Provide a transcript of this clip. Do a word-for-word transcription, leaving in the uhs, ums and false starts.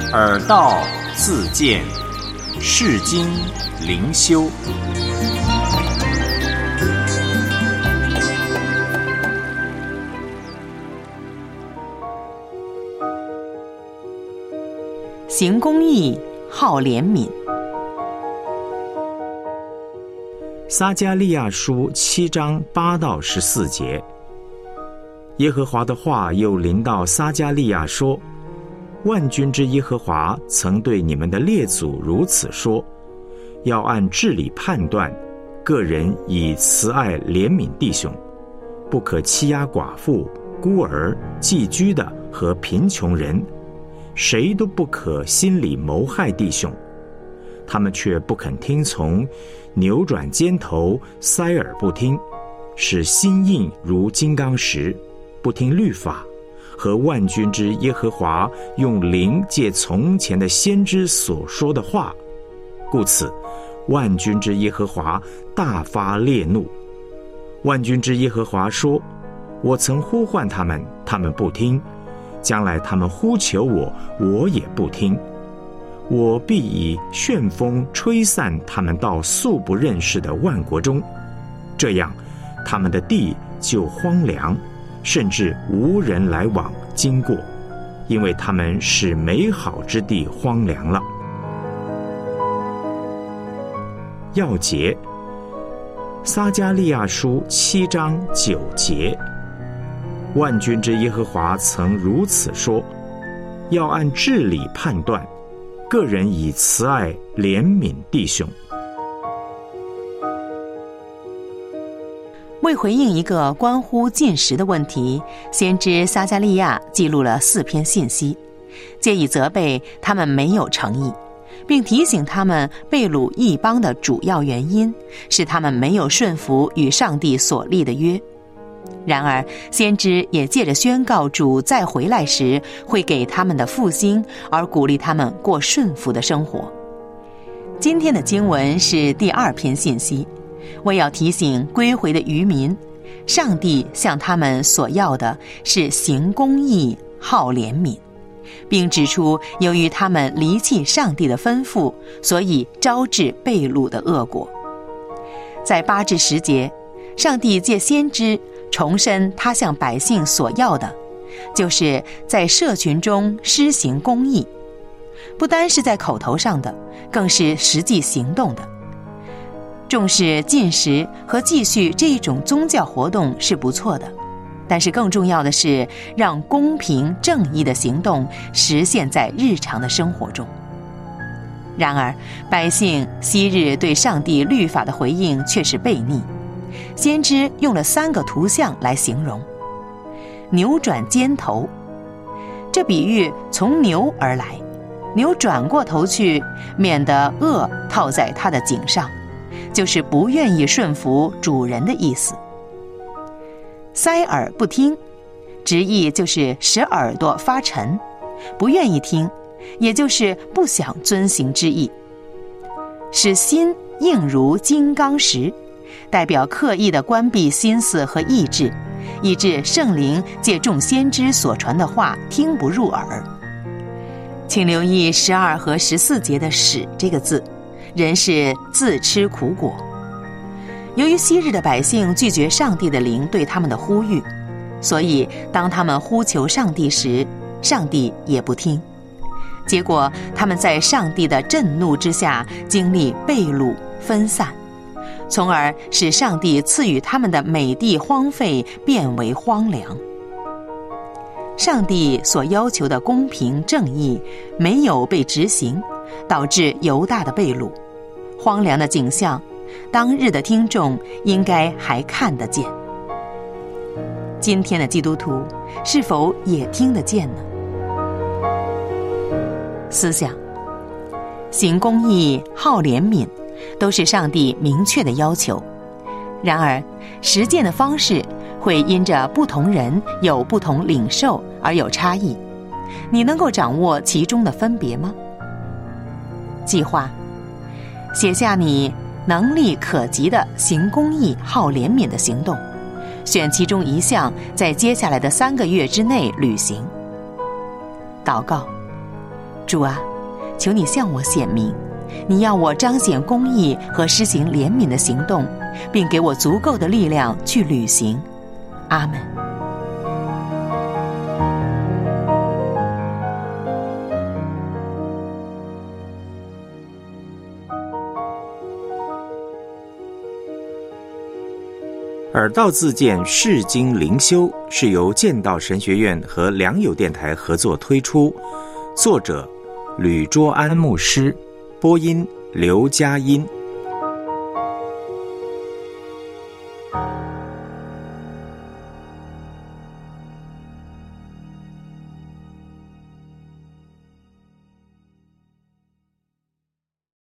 耳道自见，世经灵修。 行公义，好怜悯。 撒迦利亚书七章八到十四节，耶和华的话又临到撒迦利亚说：万军之耶和华曾对你们的列祖如此说，要按治理判断，个人以慈爱怜悯弟兄，不可欺压寡妇、孤儿、寄居的和贫穷人，谁都不可心里谋害弟兄。他们却不肯听从，扭转肩头，塞耳不听，使心硬如金刚石，不听律法和万军之耶和华用灵借从前的先知所说的话。故此，万军之耶和华大发烈怒。万军之耶和华说：我曾呼唤他们，他们不听；将来他们呼求我，我也不听。我必以旋风吹散他们到素不认识的万国中，这样他们的地就荒凉，甚至无人来往经过，因为他们使美好之地荒凉了。要节，撒迦利亚书七章九节，万军之耶和华曾如此说，要按治理判断，个人以慈爱怜悯弟兄。 为回应一个关乎进食的问题，先知撒迦利亚记录了四篇信息，借以责备他们没有诚意，并提醒他们被掳异邦的主要原因是他们没有顺服与上帝所立的约。然而，先知也借着宣告主再回来时会给他们的复兴，而鼓励他们过顺服的生活。今天的经文是第二篇信息，为要提醒归回的渔民，上帝向他们所要的是行公义、好怜悯，并指出由于他们离弃上帝的吩咐，所以招致被掳的恶果。在八至十节，上帝借先知重申他向百姓所要的，就是在社群中施行公义，不单是在口头上的，更是实际行动的。重视进食和继续这一种宗教活动是不错的，但是更重要的是让公平正义的行动实现在日常的生活中。然而，百姓昔日对上帝律法的回应却是悖逆。先知用了三个图像来形容：扭转肩头，这比喻从牛而来，牛转过头去，免得轭套在它的颈上，就是不愿意顺服主人的意思。塞耳不听，直译就是使耳朵发沉，不愿意听，也就是不想遵行之意。使心硬如金刚石，代表刻意的关闭心思和意志，以致圣灵借众先知所传的话听不入耳。请留意十二和十四节的使这个字，人是自吃苦果。由于昔日的百姓拒绝上帝的灵对他们的呼吁，所以当他们呼求上帝时，上帝也不听。结果他们在上帝的震怒之下经历被掳分散，从而使上帝赐予他们的美地荒废变为荒凉。上帝所要求的公平正义没有被执行，导致犹大的被掳。荒凉的景象，当日的听众应该还看得见。今天的基督徒是否也听得见呢？思想，行公义、好怜悯都是上帝明确的要求，然而实践的方式会因着不同人有不同领受而有差异。你能够掌握其中的分别吗？计划，写下你能力可及的行公义、好怜悯的行动，选其中一项在接下来的三个月之内履行。祷告， 主啊，求你向我显明，你要我彰显公义和施行怜悯的行动，并给我足够的力量去履行。阿们。 耳道自荐释经灵修是由剑道神学院和良友电台合作推出，作者吕卓安牧师，播音刘佳音。